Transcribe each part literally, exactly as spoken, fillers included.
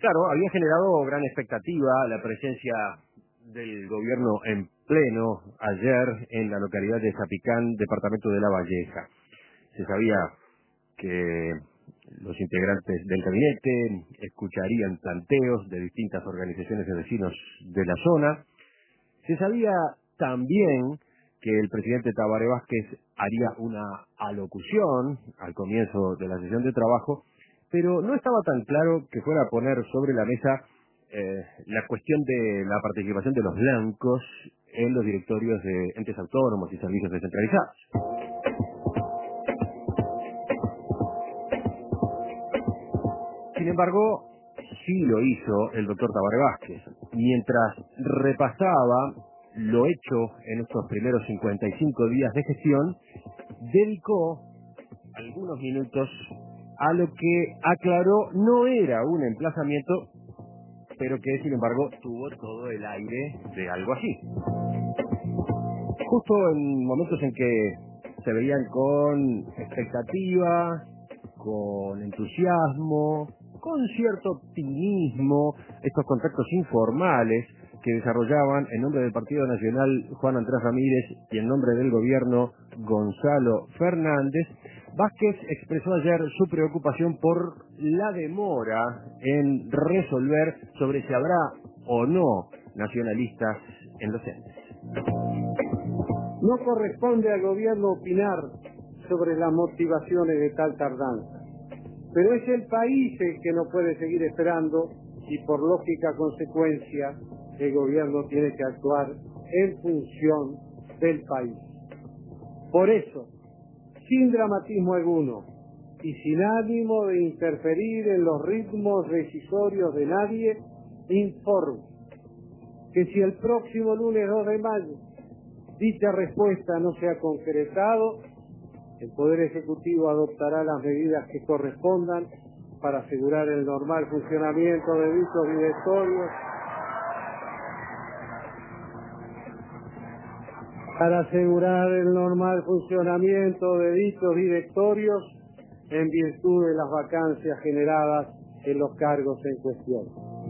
Claro, había generado gran expectativa la presencia del gobierno en pleno ayer en la localidad de Zapicán, departamento de La Valleja. Se sabía que los integrantes del gabinete escucharían planteos de distintas organizaciones de vecinos de la zona. Se sabía también que el presidente Tabaré Vázquez haría una alocución al comienzo de la sesión de trabajo, pero no estaba tan claro que fuera a poner sobre la mesa eh, la cuestión de la participación de los blancos en los directorios de entes autónomos y servicios descentralizados. Sin embargo, sí lo hizo el doctor Tabaré Vázquez. Mientras repasaba lo hecho en estos primeros cincuenta y cinco días de gestión, dedicó algunos minutos a lo que aclaró no era un emplazamiento, pero que sin embargo tuvo todo el aire de algo así. Justo en momentos en que se veían con expectativa, con entusiasmo, con cierto optimismo, estos contactos informales que desarrollaban en nombre del Partido Nacional Juan Andrés Ramírez y en nombre del gobierno Gonzalo Fernández, Vázquez expresó ayer su preocupación por la demora en resolver sobre si habrá o no nacionalistas en los entes. No corresponde al gobierno opinar sobre las motivaciones de tal tardanza, pero es el país el que no puede seguir esperando y por lógica consecuencia el gobierno tiene que actuar en función del país. Por eso, sin dramatismo alguno y sin ánimo de interferir en los ritmos decisorios de nadie, informo que si el próximo lunes dos de mayo dicha respuesta no se ha concretado, el Poder Ejecutivo adoptará las medidas que correspondan para asegurar el normal funcionamiento de dichos directorios, para asegurar el normal funcionamiento de dichos directorios en virtud de las vacancias generadas en los cargos en cuestión.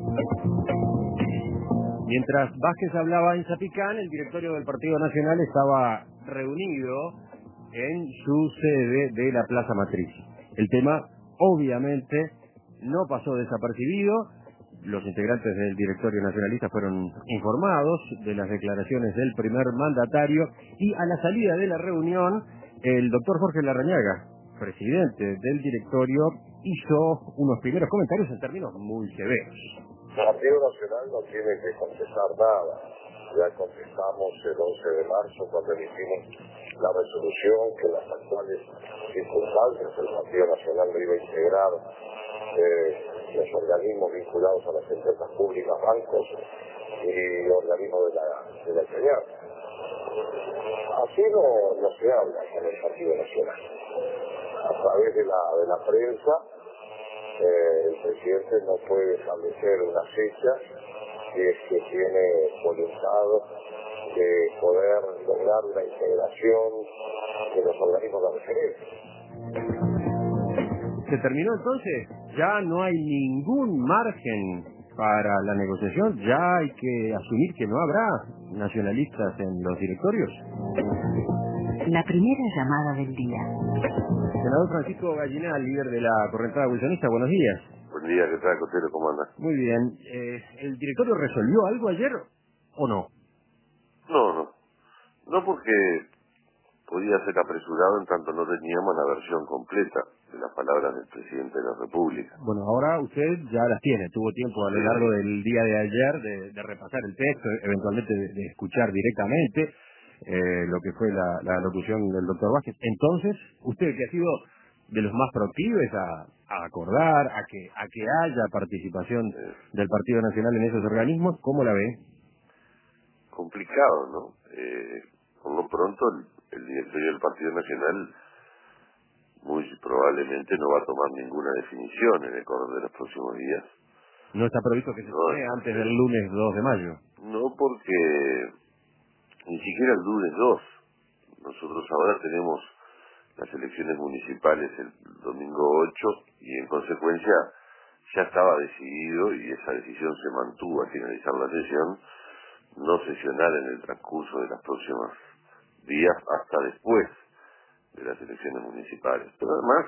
Mientras Vázquez hablaba en Zapicán, el directorio del Partido Nacional estaba reunido en su sede de la Plaza Matriz. El tema, obviamente, no pasó desapercibido. Los integrantes del directorio nacionalista fueron informados de las declaraciones del primer mandatario y a la salida de la reunión, el doctor Jorge Larrañaga, presidente del directorio, hizo unos primeros comentarios en términos muy severos. El Partido Nacional no tiene que contestar nada. Ya contestamos el once de marzo cuando emitimos la resolución que en las actuales circunstancias el Partido Nacional debe integrar eh, los organismos vinculados a las empresas públicas, bancos y organismos de la, de la enseñanza. Así no, no se habla con el Partido Nacional. A través de la, de la prensa, Eh, el presidente no puede establecer una fecha si es que tiene voluntad de poder lograr la integración de los organismos de referencia. ¿Se terminó entonces? Ya no hay ningún margen para la negociación, ya hay que asumir que no habrá nacionalistas en los directorios. La primera llamada del día. Senador Francisco Gallinal, líder de la correntada wilsonista, buenos días. Buen día, ¿qué tal, Cotero? ¿Cómo anda? Muy bien. Eh, ¿El directorio resolvió algo ayer o no? No, no. No, porque podía ser apresurado en tanto no teníamos la versión completa de las palabras del presidente de la República. Bueno, ahora usted ya las tiene. Tuvo tiempo a lo largo del día de ayer de, de repasar el texto, eventualmente de, de escuchar directamente eh, lo que fue la, la locución del doctor Vázquez. Entonces, usted que ha sido de los más proclives a, a acordar, a que a que haya participación del Partido Nacional en esos organismos, ¿cómo la ve? Complicado, ¿no? Eh, por lo pronto, el, el directorio del Partido Nacional muy probablemente no va a tomar ninguna definición en el correr de los próximos días. ¿No está previsto que se No, tome antes del lunes dos de mayo? No, porque ni siquiera el lunes dos. Nosotros ahora tenemos las elecciones municipales el domingo ocho y en consecuencia ya estaba decidido, y esa decisión se mantuvo al finalizar la sesión, no sesionar en el transcurso de las próximas días hasta después de las elecciones municipales. Pero además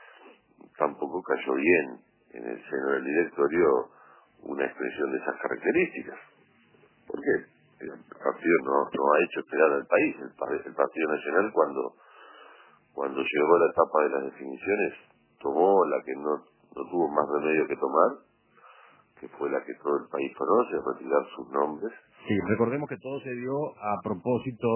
tampoco cayó bien en el seno del directorio una expresión de esas características. ¿Por qué? El partido no, no ha hecho esperar al país. El, el Partido Nacional, cuando cuando llegó la etapa de las definiciones, tomó la que no, no tuvo más remedio que tomar, que fue la que todo el país conoce, retirar sus nombres. Sí, recordemos que todo se dio a propósito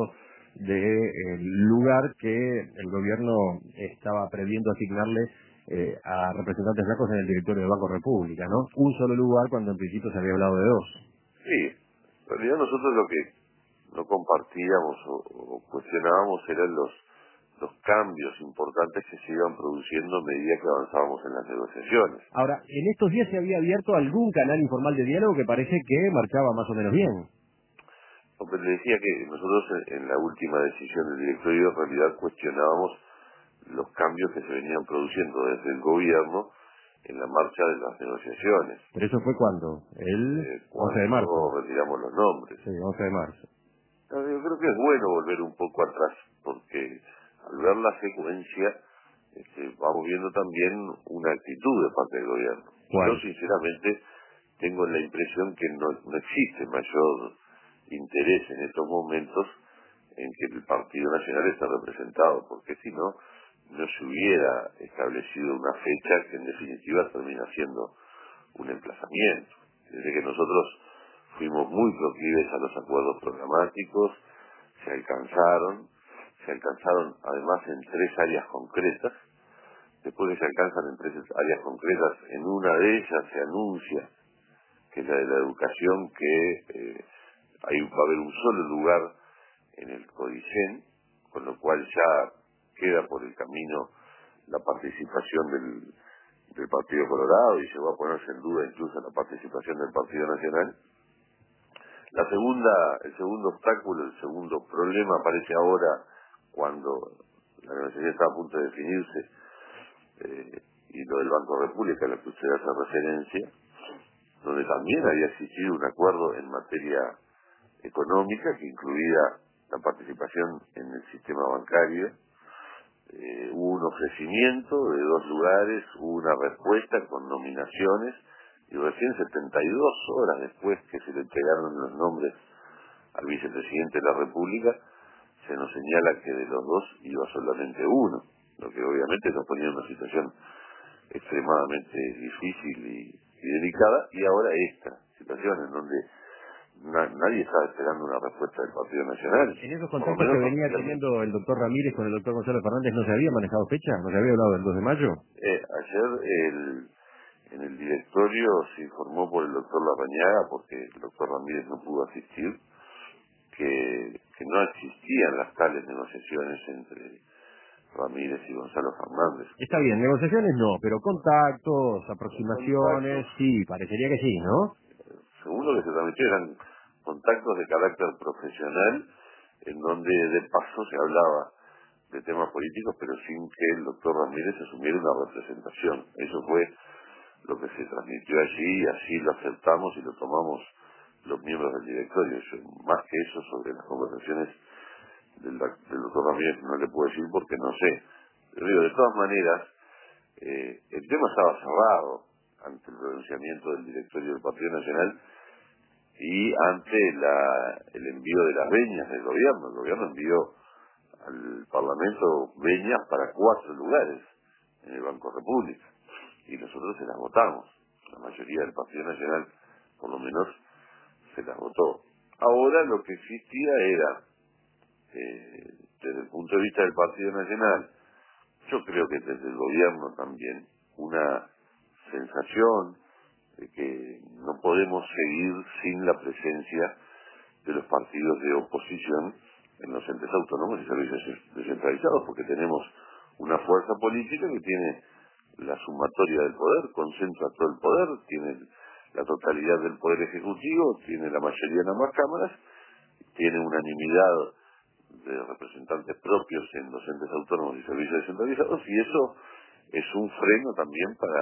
del lugar que el gobierno estaba previendo asignarle eh, a representantes blancos en el directorio del Banco República, ¿no? Un solo lugar cuando en principio se había hablado de dos. Sí, en realidad nosotros lo que no compartíamos o, o cuestionábamos eran los los cambios importantes que se iban produciendo a medida que avanzábamos en las negociaciones. Ahora, en estos días se había abierto algún canal informal de diálogo que parece que marchaba más o menos bien. Porque le decía que nosotros en, en la última decisión del directorio en realidad cuestionábamos los cambios que se venían produciendo desde el gobierno en la marcha de las negociaciones. ¿Pero eso fue cuándo? El Eh, once de marzo. cuando retiramos los nombres. Sí, once de marzo. Yo creo que es bueno volver un poco atrás, porque al ver la secuencia, este, vamos viendo también una actitud de parte del gobierno. ¿Cuál? Yo sinceramente tengo la impresión que no, no existe mayor interés en estos momentos en que el Partido Nacional esté representado, porque si no, no se hubiera establecido una fecha que en definitiva termina siendo un emplazamiento. Desde que nosotros fuimos muy proclives a los acuerdos programáticos, se alcanzaron, se alcanzaron además en tres áreas concretas. Después de que se alcanzan en tres áreas concretas, en una de ellas se anuncia, que es la de la educación, que eh, ahí va a haber un solo lugar en el Codicen, con lo cual ya queda por el camino la participación del, del Partido Colorado, y se va a ponerse en duda incluso la participación del Partido Nacional. La segunda, el segundo obstáculo, el segundo problema aparece ahora cuando la negociación está a punto de definirse, eh, y lo del Banco República, a lo que usted hace referencia, donde también había existido un acuerdo en materia económica que incluía la participación en el sistema bancario. Eh, hubo un ofrecimiento de dos lugares, hubo una respuesta con nominaciones, y recién setenta y dos horas después que se le entregaron los nombres al vicepresidente de la República, se nos señala que de los dos iba solamente uno, lo que obviamente nos ponía en una situación extremadamente difícil y, y delicada, y ahora esta situación en donde na, nadie estaba esperando una respuesta del Partido Nacional. En esos Por lo contactos menos que no venía teníamos. teniendo el doctor Ramírez con el doctor Gonzalo Fernández, ¿no se había manejado fecha? ¿No se había hablado del dos de mayo? Eh, ayer el, en el directorio se informó por el doctor Larrañaga, porque el doctor Ramírez no pudo asistir, que, que no existían las tales negociaciones entre Ramírez y Gonzalo Fernández. Está bien, negociaciones no, pero contactos, aproximaciones, Contactos, sí, parecería que sí, ¿no? según lo que se transmitió, eran contactos de carácter profesional, en donde de paso se hablaba de temas políticos, pero sin que el doctor Ramírez asumiera una representación. Eso fue lo que se transmitió allí, y así lo aceptamos y lo tomamos los miembros del directorio. Yo, más que eso, sobre las conversaciones del, del doctor Ramírez no le puedo decir porque no sé. Pero digo, de todas maneras, eh, el tema estaba cerrado ante el pronunciamiento del directorio del Partido Nacional y ante la, el envío de las veñas del gobierno. El gobierno envió al Parlamento veñas para cuatro lugares en el Banco República, y nosotros se las votamos. La mayoría del Partido Nacional, por lo menos, se las votó. Ahora lo que existía era, eh, desde el punto de vista del Partido Nacional, yo creo que desde el gobierno también, una sensación de que no podemos seguir sin la presencia de los partidos de oposición en los entes autónomos y servicios descentralizados, porque tenemos una fuerza política que tiene la sumatoria del poder, concentra todo el poder, tiene la totalidad del poder ejecutivo, tiene la mayoría en ambas cámaras, tiene unanimidad de representantes propios en los entes autónomos y servicios descentralizados, y eso es un freno también para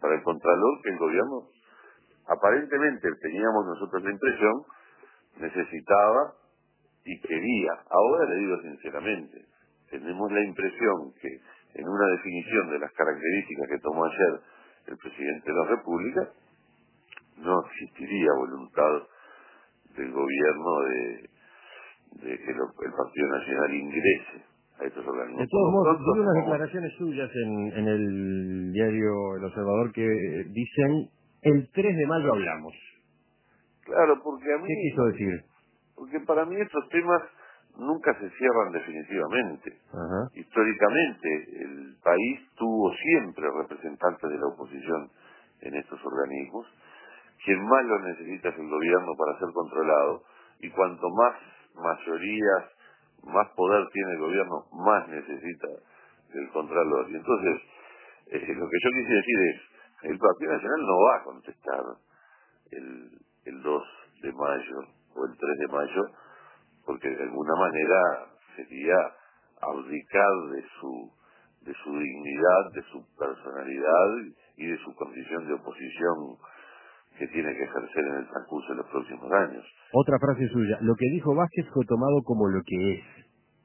para el Contralor que el gobierno, aparentemente teníamos nosotros la impresión, necesitaba y quería. Ahora le digo sinceramente, tenemos la impresión que en una definición de las características que tomó ayer el presidente de la República, no existiría voluntad del gobierno de, de que lo, el Partido Nacional ingrese a estos organismos. De todos modos, vi unas declaraciones suyas en, en el diario El Observador que dicen el tres de mayo hablamos. Claro, porque a mí... ¿Qué quiso decir? Porque para mí estos temas nunca se cierran definitivamente. Ajá. Históricamente el país tuvo siempre representantes de la oposición en estos organismos. Quien más lo necesita es el gobierno para ser controlado, y cuanto más mayorías, más poder tiene el gobierno, más necesita el Contralor. Y entonces, eh, lo que yo quise decir es, el Partido Nacional no va a contestar el, el dos de mayo o el tres de mayo, porque de alguna manera sería abdicar de su de su dignidad, de su personalidad y de su condición de oposición que tiene que ejercer en el transcurso de los próximos años. Otra frase suya, lo que dijo Vázquez fue tomado como lo que es.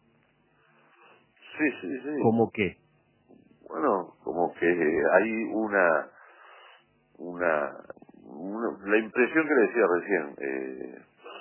Sí, sí, sí. ¿Cómo qué? Bueno, como que hay una, una, una la impresión que le decía recién, eh,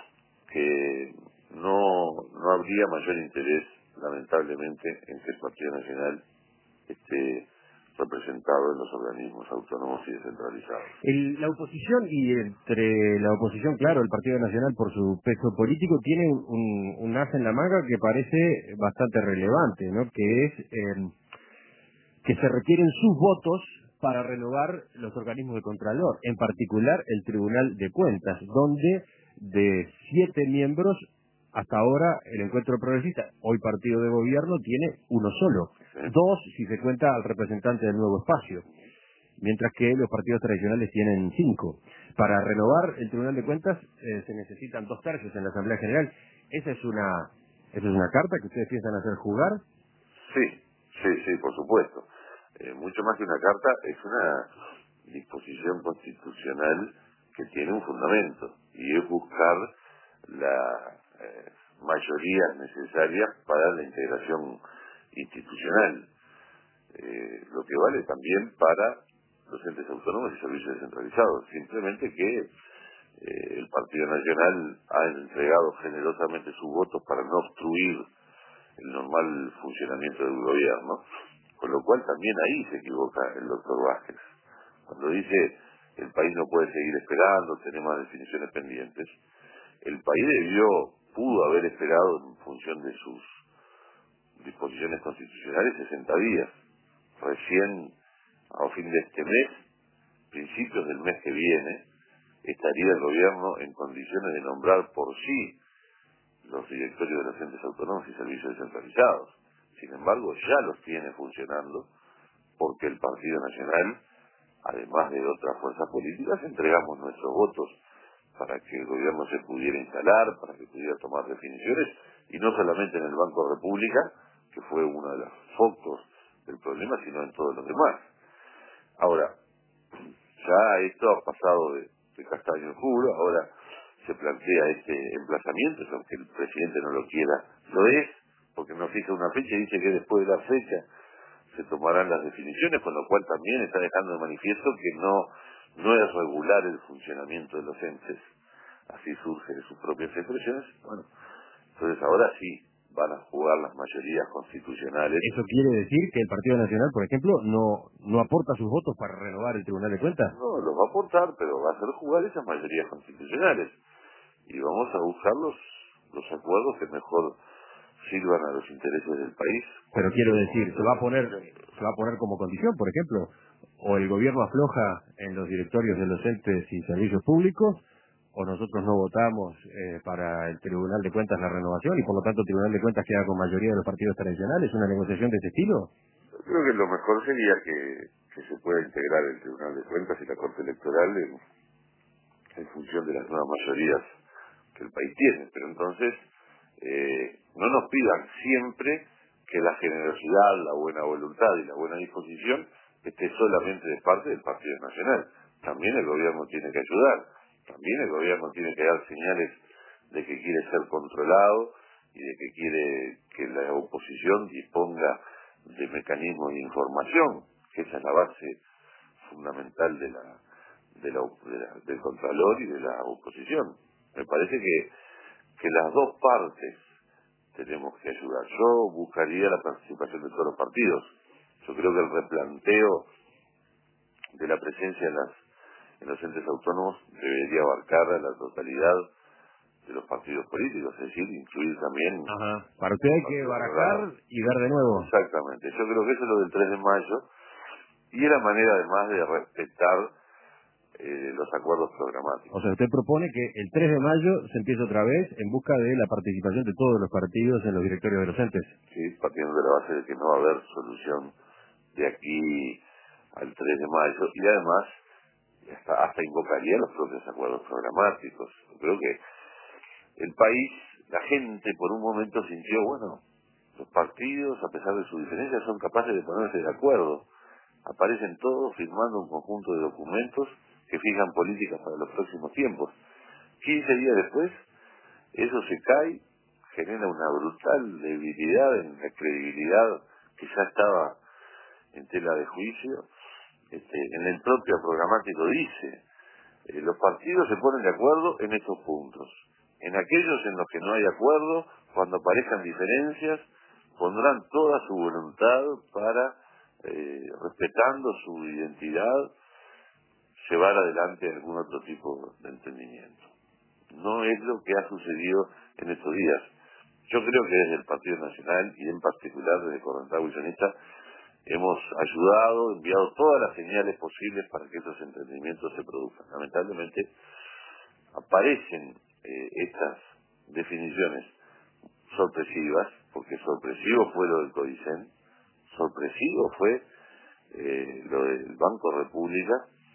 que no, no habría mayor interés, lamentablemente, en que el Partido Nacional esté representado en los organismos autónomos y descentralizados. El, la oposición, y entre la oposición, claro, el Partido Nacional por su peso político, tiene un, un, un as en la manga que parece bastante relevante, ¿no? Que es eh, que se requieren sus votos para renovar los organismos de Contralor, en particular el Tribunal de Cuentas, donde de siete miembros, hasta ahora el Encuentro Progresista, hoy partido de gobierno, tiene uno solo. ¿Sí? Dos, si se cuenta al representante del Nuevo Espacio, mientras que los partidos tradicionales tienen cinco. Para renovar el Tribunal de Cuentas eh, se necesitan dos tercios en la Asamblea General. ¿Esa es una esa es una carta que ustedes piensan hacer jugar? Sí, sí, sí, por supuesto. Eh, mucho más que una carta, es una disposición constitucional que tiene un fundamento, y es buscar la eh, mayorías necesarias para la integración institucional, eh, lo que vale también para los entes autónomos y servicios descentralizados. Simplemente que eh, el Partido Nacional ha entregado generosamente sus votos para no obstruir el normal funcionamiento del gobierno, con lo cual también ahí se equivoca el doctor Vázquez. Cuando dice el país no puede seguir esperando, tenemos definiciones pendientes, el país debió, pudo haber esperado en función de sus disposiciones constitucionales sesenta días. Recién, a fin de este mes, principios del mes que viene, estaría el gobierno en condiciones de nombrar por sí los directorios de los entes autónomos y servicios descentralizados. Sin embargo, ya los tiene funcionando porque el Partido Nacional, además de otras fuerzas políticas, entregamos nuestros votos para que el gobierno se pudiera instalar, para que pudiera tomar definiciones, y no solamente en el Banco República, que fue uno de los focos del problema, sino en todos los demás. Ahora, ya esto ha pasado de, de castaño en juro, ahora se plantea este emplazamiento, aunque el presidente no lo quiera, lo es, porque no fija una fecha y dice que después de la fecha se tomarán las definiciones, con lo cual también está dejando de manifiesto que no, no es regular el funcionamiento de los entes. Así surge de sus propias expresiones. Bueno, entonces ahora sí van a jugar las mayorías constitucionales. ¿Eso quiere decir que el Partido Nacional, por ejemplo, no no aporta sus votos para renovar el Tribunal de Cuentas? No, los va a aportar, pero va a hacer jugar esas mayorías constitucionales. Y vamos a buscar los, los acuerdos que mejor sirvan a los intereses del país. Pero quiero decir, se va a poner se va a poner como condición, por ejemplo, o el gobierno afloja en los directorios de los entes y servicios públicos, o nosotros no votamos eh, para el Tribunal de Cuentas la renovación, y por lo tanto el Tribunal de Cuentas queda con mayoría de los partidos tradicionales. ¿Una negociación de ese estilo? Yo creo que lo mejor sería que, que se pueda integrar el Tribunal de Cuentas y la Corte Electoral en, en función de las nuevas mayorías que el país tiene. Pero entonces, eh, no nos pidan siempre que la generosidad, la buena voluntad y la buena disposición esté solamente de parte del Partido Nacional. También el gobierno tiene que ayudar, también el gobierno tiene que dar señales de que quiere ser controlado y de que quiere que la oposición disponga de mecanismos de información, que esa es la base fundamental de la, de la, de la del Contralor y de la oposición. Me parece que, que las dos partes tenemos que ayudar. Yo buscaría la participación de todos los partidos. Yo creo que el replanteo de la presencia en, las, en los entes autónomos debería abarcar a la totalidad de los partidos políticos, es decir, incluir también... Ajá. Para usted hay que barajar y ver de nuevo. Exactamente. Yo creo que eso es lo del tres de mayo y es la manera además de respetar eh, los acuerdos programáticos. O sea, usted propone que el tres de mayo se empiece otra vez en busca de la participación de todos los partidos en los directorios de los entes. Sí, partiendo de la base de que no va a haber solución de aquí al tres de mayo y además hasta, hasta invocaría los propios acuerdos programáticos. Creo que el país, la gente por un momento sintió, bueno, los partidos, a pesar de sus diferencias, son capaces de ponerse de acuerdo. Aparecen todos firmando un conjunto de documentos que fijan políticas para los próximos tiempos. quince días después, eso se cae, genera una brutal debilidad en la credibilidad que ya estaba en tela de juicio. Este, en el propio programático dice, eh, los partidos se ponen de acuerdo en estos puntos. En aquellos en los que no hay acuerdo, cuando aparezcan diferencias, pondrán toda su voluntad para, eh, respetando su identidad, llevar adelante algún otro tipo de entendimiento. No es lo que ha sucedido en estos días. Yo creo que desde el Partido Nacional y en particular desde Correntada Wilsonista hemos ayudado, enviado todas las señales posibles para que esos entendimientos se produzcan. Lamentablemente aparecen eh, estas definiciones sorpresivas, porque sorpresivo fue lo del Codicen, sorpresivo fue eh, lo del Banco República,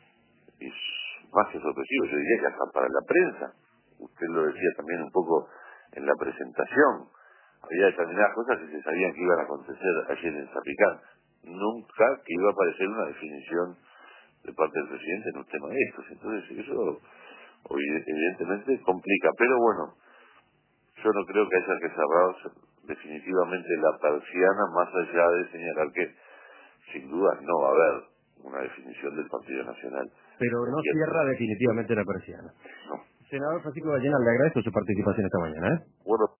y más que sorpresivo, yo diría que hasta para la prensa, usted lo decía también un poco en la presentación, había determinadas cosas que se sabían que iban a acontecer ayer en Zapicán, nunca que iba a aparecer una definición de parte del presidente en un tema de estos, entonces eso evidentemente complica, pero bueno, yo no creo que haya que cerrar definitivamente la persiana, más allá de señalar que sin duda no va a haber una definición del Partido Nacional. Pero no cierra definitivamente la persiana. No. Senador Francisco Ballena, le agradezco su participación esta mañana. ¿eh? Bueno,